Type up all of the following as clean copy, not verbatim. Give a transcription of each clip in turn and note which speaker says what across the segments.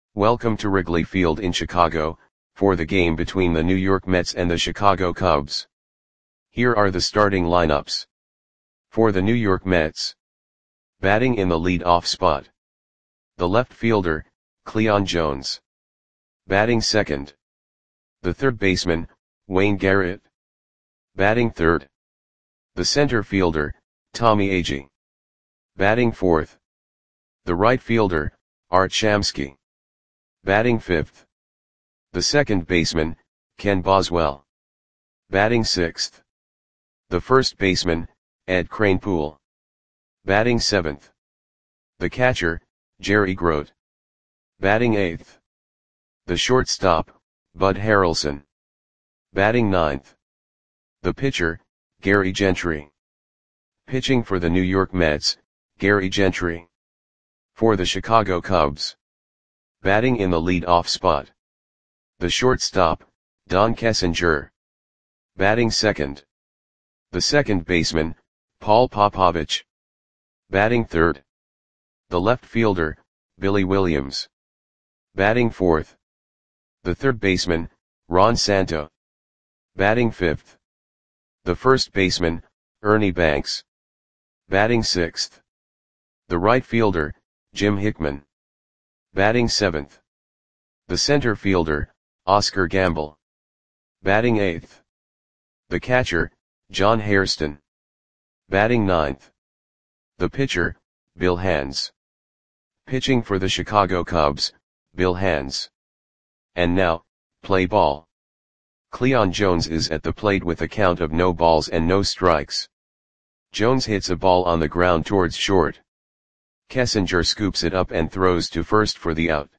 Speaker 1: Welcome to Wrigley Field in Chicago, for the game between the New York Mets and the Chicago Cubs. Here are the starting lineups. For the New York Mets. Batting in the lead-off spot. The left fielder, Cleon Jones. Batting second. The third baseman, Wayne Garrett. Batting third. The center fielder, Tommy Agee. Batting fourth. The right fielder, Art Shamsky. Batting fifth. The second baseman, Ken Boswell. Batting sixth. The first baseman, Ed Kranepool. Batting seventh. The catcher, Jerry Grote. Batting eighth. The shortstop, Bud Harrelson. Batting ninth. The pitcher, Gary Gentry. Pitching for the New York Mets, Gary Gentry. For the Chicago Cubs. Batting in the lead-off spot. The shortstop, Don Kessinger. Batting second. The second baseman, Paul Popovich. Batting third. The left fielder, Billy Williams. Batting fourth. The third baseman, Ron Santo. Batting fifth. The first baseman, Ernie Banks. Batting sixth. The right fielder, Jim Hickman. Batting seventh. The center fielder, Oscar Gamble. Batting eighth. The catcher, John Hairston. Batting ninth. The pitcher, Bill Hands. Pitching for the Chicago Cubs, Bill Hands. And now, play ball. Cleon Jones is at the plate with a count of no balls and no strikes. Jones hits a ball on the ground towards short. Kessinger scoops it up and throws to first for the out.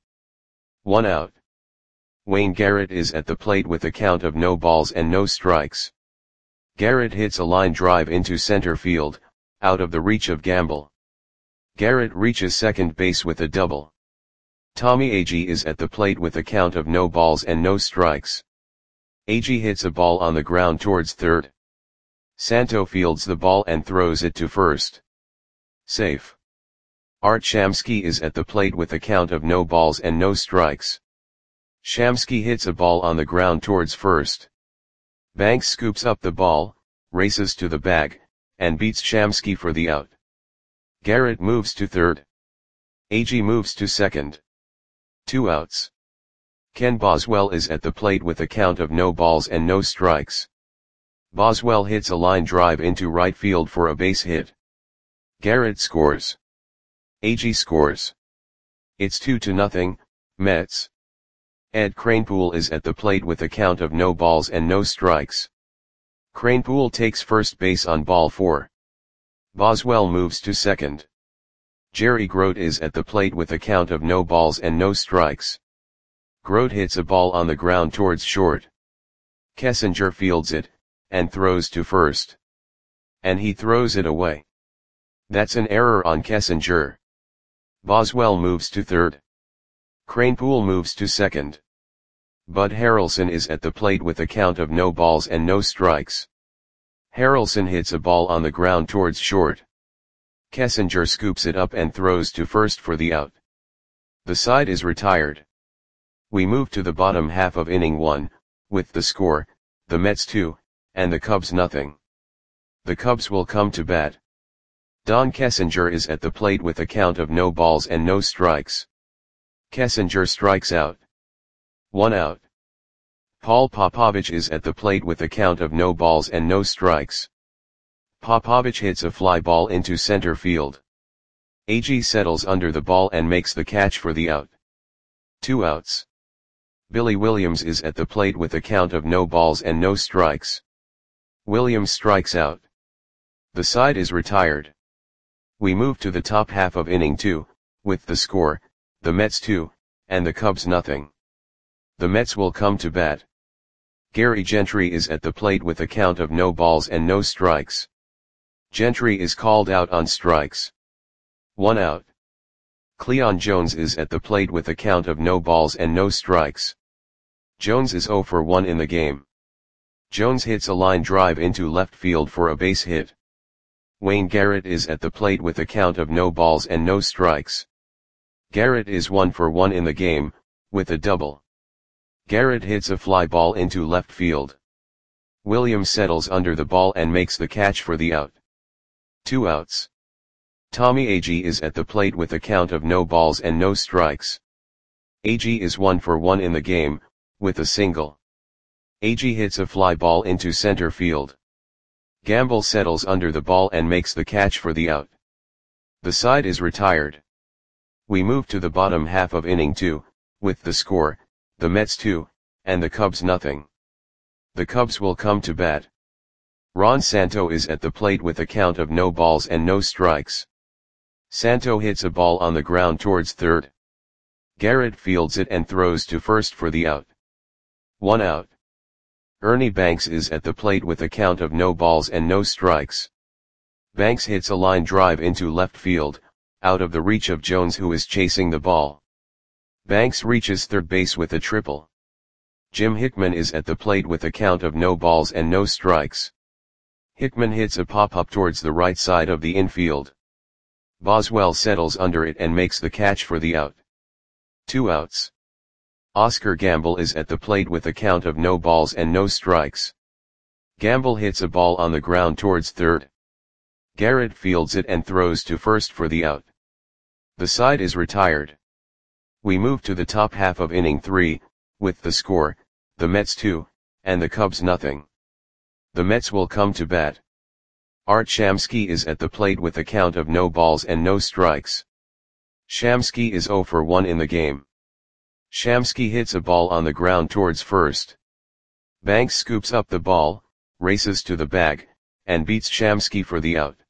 Speaker 1: 1 out. Wayne Garrett is at the plate with a count of no balls and no strikes. Garrett hits a line drive into center field, out of the reach of Gamble. Garrett reaches second base with a double. Tommy Agee is at the plate with a count of no balls and no strikes. Agee hits a ball on the ground towards third. Santo fields the ball and throws it to first. Safe. Art Shamsky is at the plate with a count of no balls and no strikes. Shamsky hits a ball on the ground towards first. Banks scoops up the ball, races to the bag, and beats Shamsky for the out. Garrett moves to third. Agee moves to second. 2 outs. Ken Boswell is at the plate with a count of no balls and no strikes. Boswell hits a line drive into right field for a base hit. Garrett scores. Agee scores. It's 2-0, Mets. Ed Kranepool is at the plate with a count of no balls and no strikes. Kranepool takes first base on ball 4. Boswell moves to second. Jerry Grote is at the plate with a count of no balls and no strikes. Grote hits a ball on the ground towards short. Kessinger fields it, and throws to first. And he throws it away. That's an error on Kessinger. Boswell moves to third. Kranepool moves to second. Bud Harrelson is at the plate with a count of no balls and no strikes. Harrelson hits a ball on the ground towards short. Kessinger scoops it up and throws to first for the out. The side is retired. We move to the bottom half of inning 1, with the score, the Mets 2, and the Cubs nothing. The Cubs will come to bat. Don Kessinger is at the plate with a count of no balls and no strikes. Kessinger strikes out. 1 out. Paul Popovich is at the plate with a count of no balls and no strikes. Popovich hits a fly ball into center field. Agee settles under the ball and makes the catch for the out. 2 outs. Billy Williams is at the plate with a count of no balls and no strikes. Williams strikes out. The side is retired. We move to the top half of inning 2, with the score, the Mets 2, and the Cubs nothing. The Mets will come to bat. Gary Gentry is at the plate with a count of no balls and no strikes. Gentry is called out on strikes. 1 out. Cleon Jones is at the plate with a count of no balls and no strikes. Jones is 0 for 1 in the game. Jones hits a line drive into left field for a base hit. Wayne Garrett is at the plate with a count of no balls and no strikes. Garrett is 1 for 1 in the game, with a double. Garrett hits a fly ball into left field. Williams settles under the ball and makes the catch for the out. 2 outs. Tommy Agee is at the plate with a count of no balls and no strikes. Agee is 1 for 1 in the game, with a single. Agee hits a fly ball into center field. Gamble settles under the ball and makes the catch for the out. The side is retired. We move to the bottom half of inning 2, with the score, the Mets 2, and the Cubs nothing. The Cubs will come to bat. Ron Santo is at the plate with a count of no balls and no strikes. Santo hits a ball on the ground towards third. Garrett fields it and throws to first for the out. 1 out. Ernie Banks is at the plate with a count of no balls and no strikes. Banks hits a line drive into left field, out of the reach of Jones, who is chasing the ball. Banks reaches third base with a triple. Jim Hickman is at the plate with a count of no balls and no strikes. Hickman hits a pop-up towards the right side of the infield. Boswell settles under it and makes the catch for the out. 2 outs. Oscar Gamble is at the plate with a count of no balls and no strikes. Gamble hits a ball on the ground towards third. Garrett fields it and throws to first for the out. The side is retired. We move to the top half of inning 3, with the score, the Mets 2, and the Cubs nothing. The Mets will come to bat. Art Shamsky is at the plate with a count of no balls and no strikes. Shamsky is 0 for 1 in the game. Shamsky hits a ball on the ground towards first. Banks scoops up the ball, races to the bag, and beats Shamsky for the out.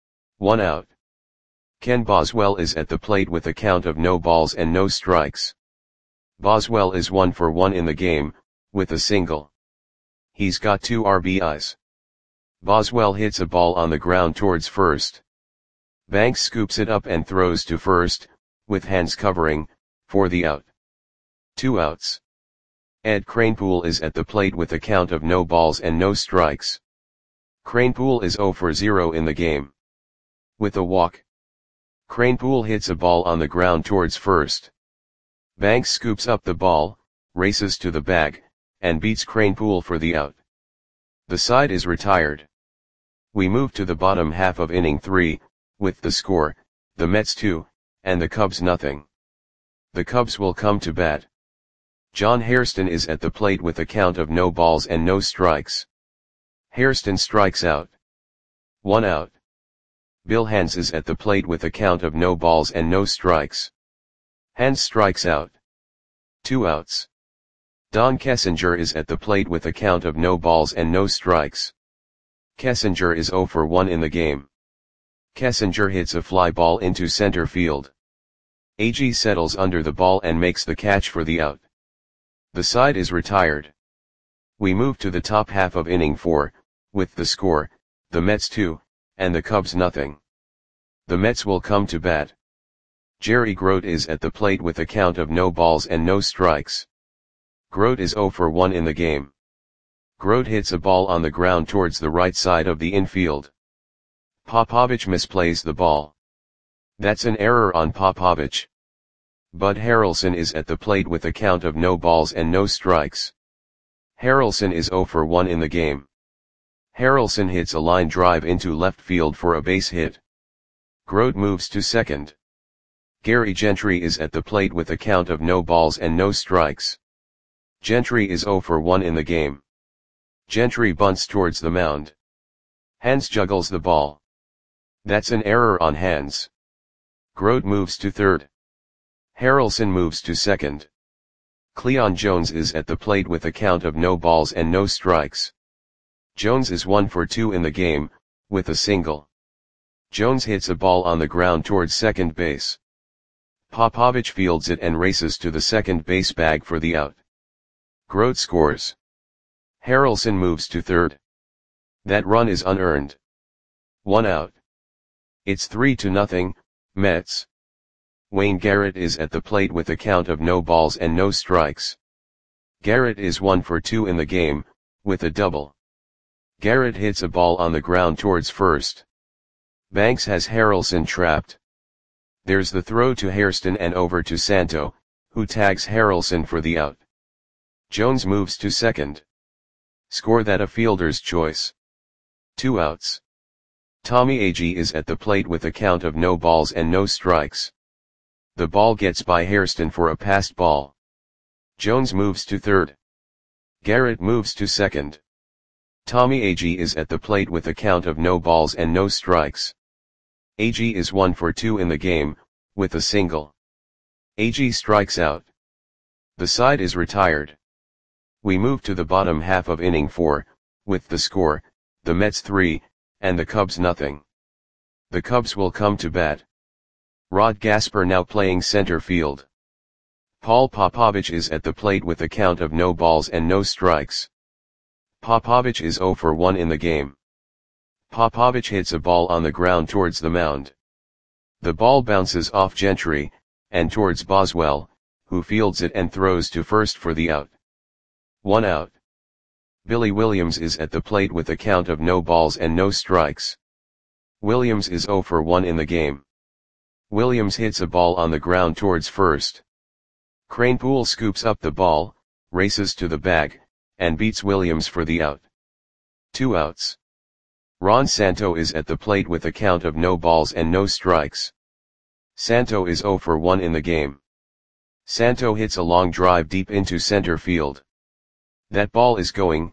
Speaker 1: 1 out. Ken Boswell is at the plate with a count of no balls and no strikes. Boswell is 1 for 1 in the game, with a single. He's got 2 RBIs. Boswell hits a ball on the ground towards first. Banks scoops it up and throws to first, with hands covering, for the out. 2 outs. Ed Kranepool is at the plate with a count of no balls and no strikes. Kranepool is 0 for 0 in the game. With a walk. Kranepool hits a ball on the ground towards first. Banks scoops up the ball, races to the bag, and beats Kranepool for the out. The side is retired. We move to the bottom half of inning 3, with the score, the Mets 2, and the Cubs nothing. The Cubs will come to bat. John Hairston is at the plate with a count of no balls and no strikes. Hairston strikes out. 1 out. Bill Hands is at the plate with a count of no balls and no strikes. Hands strikes out. 2 outs. Don Kessinger is at the plate with a count of no balls and no strikes. Kessinger is 0 for 1 in the game. Kessinger hits a fly ball into center field. Agee settles under the ball and makes the catch for the out. The side is retired. We move to the top half of inning 4, with the score, the Mets 2, and the Cubs nothing. The Mets will come to bat. Jerry Grote is at the plate with a count of no balls and no strikes. Grote is 0 for 1 in the game. Grote hits a ball on the ground towards the right side of the infield. Popovich misplays the ball. That's an error on Popovich. Bud Harrelson is at the plate with a count of no balls and no strikes. Harrelson is 0 for 1 in the game. Harrelson hits a line drive into left field for a base hit. Grote moves to second. Gary Gentry is at the plate with a count of no balls and no strikes. Gentry is 0 for 1 in the game. Gentry bunts towards the mound. Hands juggles the ball. That's an error on Hands. Grote moves to third. Harrelson moves to second. Cleon Jones is at the plate with a count of no balls and no strikes. Jones is 1 for 2 in the game, with a single. Jones hits a ball on the ground towards second base. Popovich fields it and races to the second base bag for the out. Grote scores. Harrelson moves to third. That run is unearned. 1 out. It's 3-0, Mets. Wayne Garrett is at the plate with a count of no balls and no strikes. Garrett is 1 for 2 in the game, with a double. Garrett hits a ball on the ground towards first. Banks has Harrelson trapped. There's the throw to Hairston and over to Santo, who tags Harrelson for the out. Jones moves to second. Score that a fielder's choice. 2 outs. Tommy Agee is at the plate with a count of no balls and no strikes. The ball gets by Hairston for a passed ball. Jones moves to third. Garrett moves to second. Tommy Agee is at the plate with a count of no balls and no strikes. Agee is 1 for 2 in the game, with a single. Agee strikes out. The side is retired. We move to the bottom half of inning 4, with the score, the Mets 3, and the Cubs nothing. The Cubs will come to bat. Rod Gasper now playing center field. Paul Popovich is at the plate with a count of no balls and no strikes. Popovich is 0 for 1 in the game. Popovich hits a ball on the ground towards the mound. The ball bounces off Gentry, and towards Boswell, who fields it and throws to first for the out. 1 out. Billy Williams is at the plate with a count of no balls and no strikes. Williams is 0 for 1 in the game. Williams hits a ball on the ground towards first. Kranepool scoops up the ball, races to the bag, and beats Williams for the out. 2 outs. Ron Santo is at the plate with a count of no balls and no strikes. Santo is 0 for 1 in the game. Santo hits a long drive deep into center field. That ball is gone.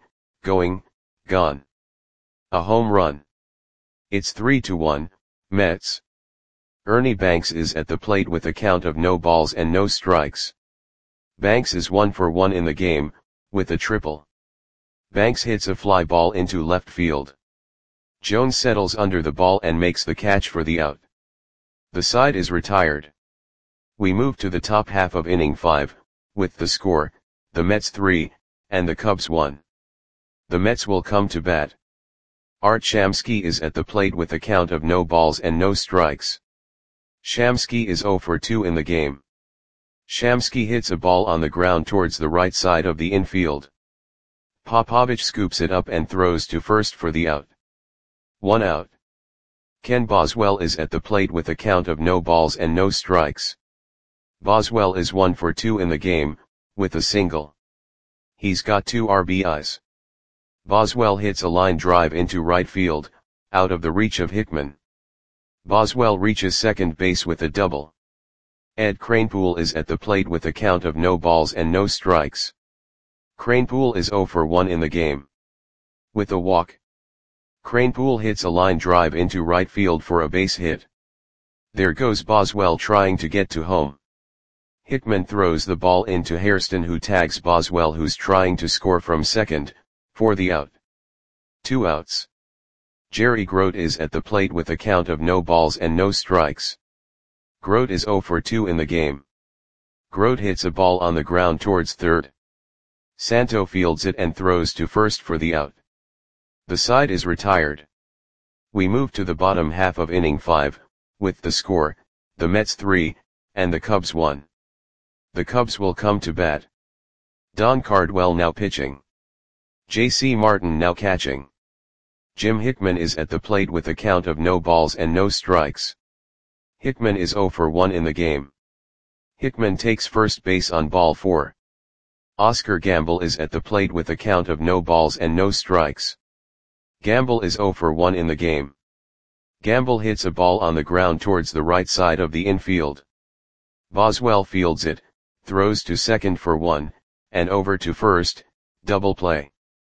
Speaker 1: A home run. It's 3-1, Mets. Ernie Banks is at the plate with a count of no balls and no strikes. Banks is 1 for 1 in the game, with a triple. Banks hits a fly ball into left field. Jones settles under the ball and makes the catch for the out. The side is retired. We move to the top half of inning 5, with the score, the Mets 3, and the Cubs 1. The Mets will come to bat. Art Shamsky is at the plate with a count of no balls and no strikes. Shamsky is 0 for 2 in the game. Shamsky hits a ball on the ground towards the right side of the infield. Popovich scoops it up and throws to first for the out. 1 out. Ken Boswell is at the plate with a count of no balls and no strikes. Boswell is 1 for 2 in the game, with a single. He's got 2 RBIs. Boswell hits a line drive into right field, out of the reach of Hickman. Boswell reaches second base with a double. Ed Kranepool is at the plate with a count of no balls and no strikes. Kranepool is 0 for 1 in the game. With a walk. Kranepool hits a line drive into right field for a base hit. There goes Boswell trying to get to home. Hickman throws the ball into Hairston, who tags Boswell, who's trying to score from second, for the out. 2 outs. Jerry Grote is at the plate with a count of no balls and no strikes. Grote is 0 for 2 in the game. Grote hits a ball on the ground towards third. Santo fields it and throws to first for the out. The side is retired. We move to the bottom half of inning 5, with the score, the Mets 3, and the Cubs 1. The Cubs will come to bat. Don Cardwell now pitching. J.C. Martin now catching. Jim Hickman is at the plate with a count of no balls and no strikes. Hickman is 0 for 1 in the game. Hickman takes first base on ball 4. Oscar Gamble is at the plate with a count of no balls and no strikes. Gamble is 0 for 1 in the game. Gamble hits a ball on the ground towards the right side of the infield. Boswell fields it, throws to second for 1, and over to first, double play.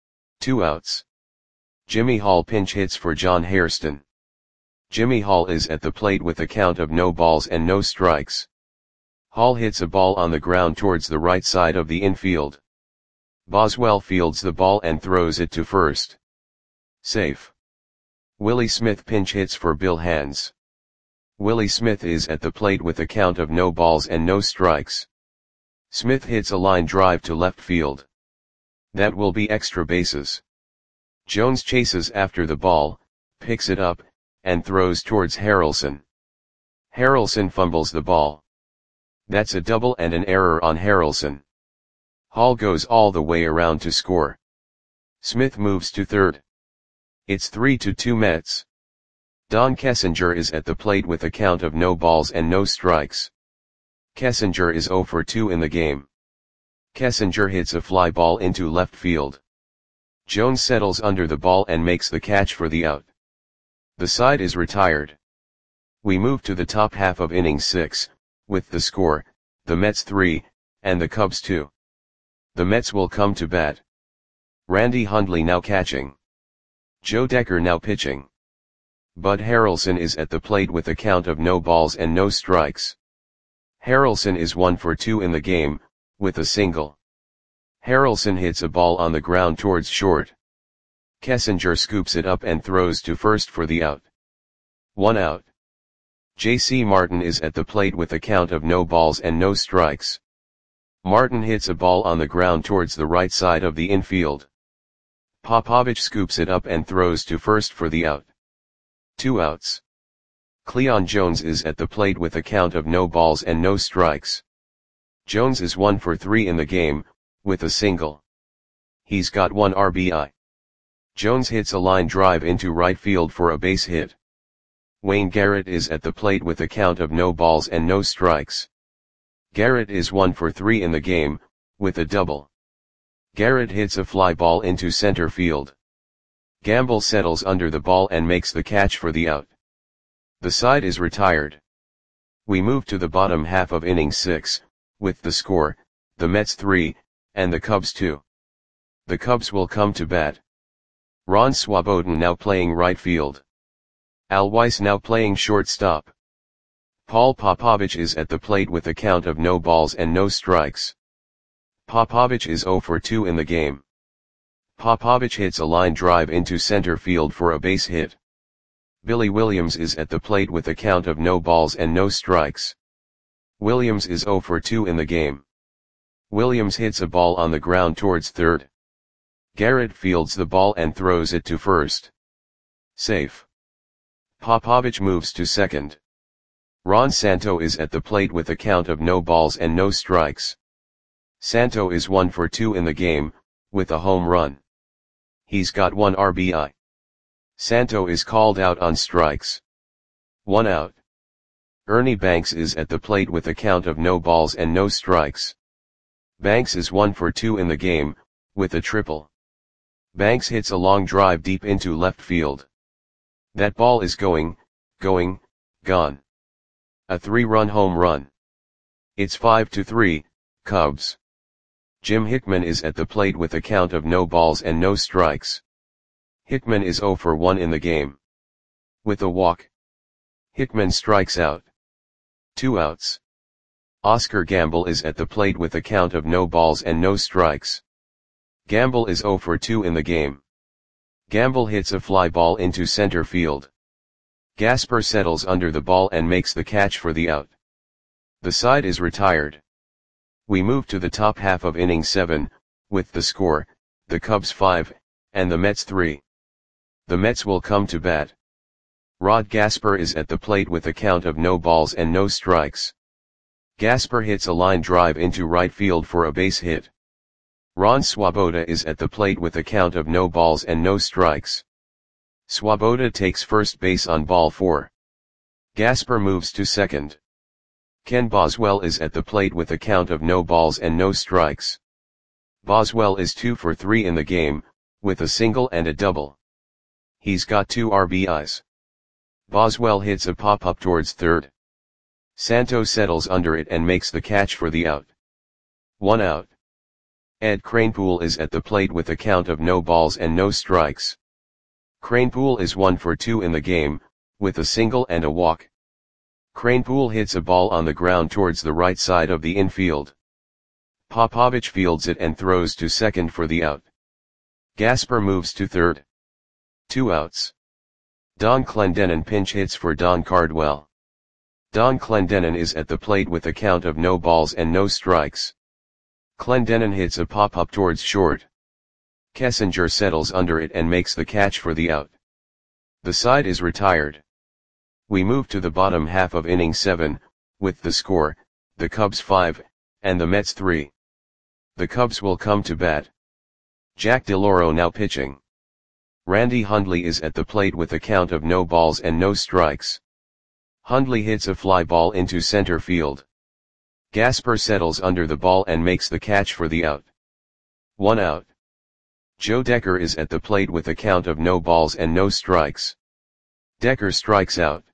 Speaker 1: 2 outs. Jimmy Hall pinch hits for John Hairston. Jimmy Hall is at the plate with a count of no balls and no strikes. Hall hits a ball on the ground towards the right side of the infield. Boswell fields the ball and throws it to first. Safe. Willie Smith pinch hits for Bill Hands. Willie Smith is at the plate with a count of no balls and no strikes. Smith hits a line drive to left field. That will be extra bases. Jones chases after the ball, picks it up, and throws towards Harrelson. Harrelson fumbles the ball. That's a double and an error on Harrelson. Hall goes all the way around to score. Smith moves to third. It's 3-2 Mets. Don Kessinger is at the plate with a count of no balls and no strikes. Kessinger is 0 for 2 in the game. Kessinger hits a fly ball into left field. Jones settles under the ball and makes the catch for the out. The side is retired. We move to the top half of inning 6, with the score, the Mets 3, and the Cubs 2. The Mets will come to bat. Randy Hundley now catching. Joe Decker now pitching. Bud Harrelson is at the plate with a count of no balls and no strikes. Harrelson is 1 for 2 in the game, with a single. Harrelson hits a ball on the ground towards short. Kessinger scoops it up and throws to first for the out. 1 out. J.C. Martin is at the plate with a count of no balls and no strikes. Martin hits a ball on the ground towards the right side of the infield. Popovich scoops it up and throws to first for the out. 2 outs. Cleon Jones is at the plate with a count of no balls and no strikes. Jones is 1 for 3 in the game, with a single. He's got 1 RBI. Jones hits a line drive into right field for a base hit. Wayne Garrett is at the plate with a count of no balls and no strikes. Garrett is 1 for 3 in the game, with a double. Garrett hits a fly ball into center field. Gamble settles under the ball and makes the catch for the out. The side is retired. We move to the bottom half of inning 6, with the score, the Mets 3, and the Cubs 2. The Cubs will come to bat. Ron Swoboda now playing right field. Al Weiss now playing shortstop. Paul Popovich is at the plate with a count of no balls and no strikes. Popovich is 0 for 2 in the game. Popovich hits a line drive into center field for a base hit. Billy Williams is at the plate with a count of no balls and no strikes. Williams is 0 for 2 in the game. Williams hits a ball on the ground towards third. Garrett fields the ball and throws it to first. Safe. Popovich moves to second. Ron Santo is at the plate with a count of no balls and no strikes. Santo is 1 for 2 in the game, with a home run. He's got 1 RBI. Santo is called out on strikes. 1 out. Ernie Banks is at the plate with a count of no balls and no strikes. Banks is 1 for 2 in the game, with a triple. Banks hits a long drive deep into left field. That ball is gone. A 3-run home run. It's 5-3, Cubs. Jim Hickman is at the plate with a count of no balls and no strikes. Hickman is 0 for 1 in the game. With a walk. Hickman strikes out. 2 outs. Oscar Gamble is at the plate with a count of no balls and no strikes. Gamble is 0 for 2 in the game. Gamble hits a fly ball into center field. Gasper settles under the ball and makes the catch for the out. The side is retired. We move to the top half of inning 7, with the score, the Cubs 5, and the Mets 3. The Mets will come to bat. Rod Gasper is at the plate with a count of no balls and no strikes. Gasper hits a line drive into right field for a base hit. Ron Swoboda is at the plate with a count of no balls and no strikes. Swoboda takes first base on ball 4. Gasper moves to second. Ken Boswell is at the plate with a count of no balls and no strikes. Boswell is 2 for 3 in the game, with a single and a double. He's got 2 RBIs. Boswell hits a pop-up towards third. Santo settles under it and makes the catch for the out. 1 out. Ed Kranepool is at the plate with a count of no balls and no strikes. Kranepool is 1 for 2 in the game, with a single and a walk. Kranepool hits a ball on the ground towards the right side of the infield. Popovich fields it and throws to second for the out. Gasper moves to third. 2 outs. Don Clendenon pinch hits for Don Cardwell. Don Clendenon is at the plate with a count of no balls and no strikes. Clendenon hits a pop-up towards short. Kessinger settles under it and makes the catch for the out. The side is retired. We move to the bottom half of inning 7, with the score, the Cubs 5, and the Mets 3. The Cubs will come to bat. Jack DeLauro now pitching. Randy Hundley is at the plate with a count of no balls and no strikes. Hundley hits a fly ball into center field. Gasper settles under the ball and makes the catch for the out. 1 out. Joe Decker is at the plate with a count of no balls and no strikes. Decker strikes out.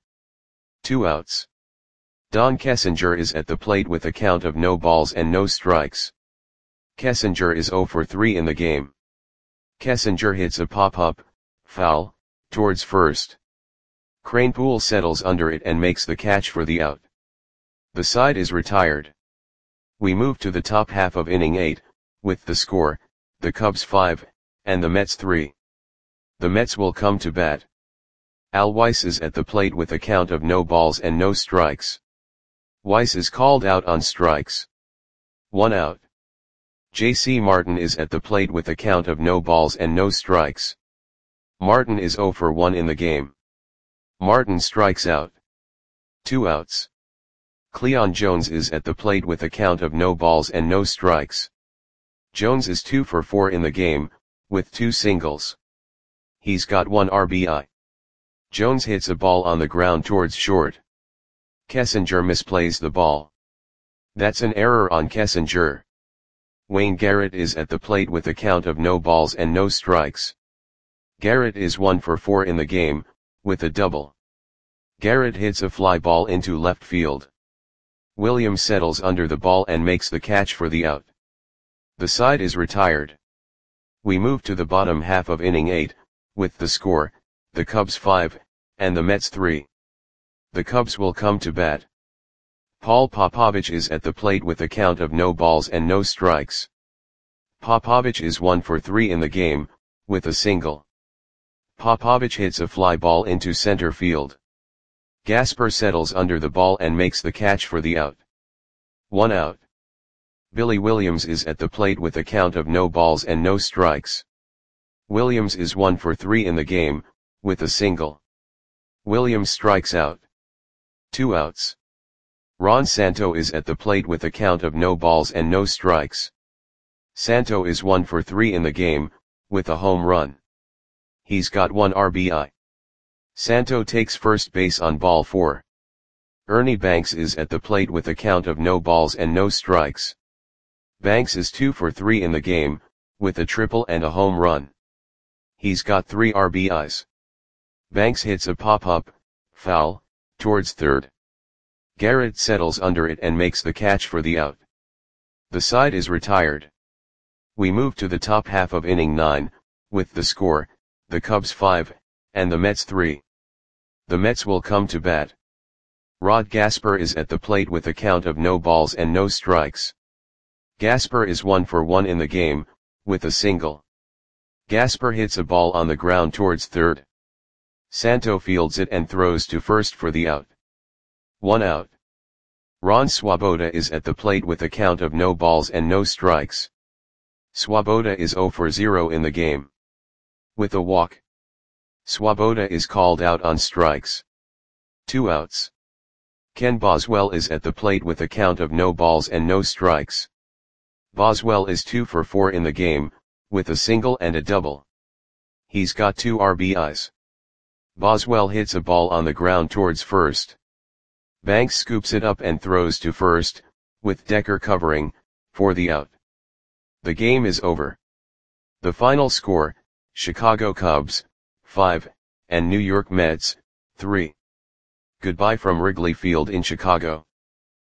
Speaker 1: 2 outs. Don Kessinger is at the plate with a count of no balls and no strikes. Kessinger is 0 for 3 in the game. Kessinger hits a pop-up, foul, towards first. Kranepool settles under it and makes the catch for the out. The side is retired. We move to the top half of inning 8, with the score, the Cubs 5, and the Mets 3. The Mets will come to bat. Al Weiss is at the plate with a count of no balls and no strikes. Weiss is called out on strikes. 1 out. J.C. Martin is at the plate with a count of no balls and no strikes. Martin is 0 for 1 in the game. Martin strikes out. 2 outs. Cleon Jones is at the plate with a count of no balls and no strikes. Jones is 2 for 4 in the game, with 2 singles. He's got 1 RBI. Jones hits a ball on the ground towards short. Kessinger misplays the ball. That's an error on Kessinger. Wayne Garrett is at the plate with a count of no balls and no strikes. Garrett is 1 for 4 in the game, with a double. Garrett hits a fly ball into left field. Williams settles under the ball and makes the catch for the out. The side is retired. We move to the bottom half of inning 8, with the score, the Cubs 5, and the Mets 3. The Cubs will come to bat. Paul Popovich is at the plate with a count of no balls and no strikes. Popovich is 1 for 3 in the game, with a single. Popovich hits a fly ball into center field. Gasper settles under the ball and makes the catch for the out. 1 out. Billy Williams is at the plate with a count of no balls and no strikes. Williams is 1 for 3 in the game, with a single. Williams strikes out. 2 outs. Ron Santo is at the plate with a count of no balls and no strikes. Santo is 1 for 3 in the game, with a home run. He's got 1 RBI. Santo takes first base on ball 4. Ernie Banks is at the plate with a count of no balls and no strikes. Banks is 2 for 3 in the game, with a triple and a home run. He's got 3 RBIs. Banks hits a pop-up, foul, towards third. Garrett settles under it and makes the catch for the out. The side is retired. We move to the top half of inning 9, with the score, the Cubs 5, and the Mets 3. The Mets will come to bat. Rod Gasper is at the plate with a count of no balls and no strikes. Gasper is 1 for 1 in the game, with a single. Gasper hits a ball on the ground towards third. Santo fields it and throws to first for the out. 1 out. Ron Swoboda is at the plate with a count of no balls and no strikes. Swoboda is 0 for 0 in the game. With a walk. Swoboda is called out on strikes. 2 outs. Ken Boswell is at the plate with a count of no balls and no strikes. Boswell is 2 for 4 in the game, with a single and a double. He's got 2 RBIs. Boswell hits a ball on the ground towards first. Banks scoops it up and throws to first, with Decker covering, for the out. The game is over. The final score, Chicago Cubs, 5, and New York Mets, 3. Goodbye from Wrigley Field in Chicago.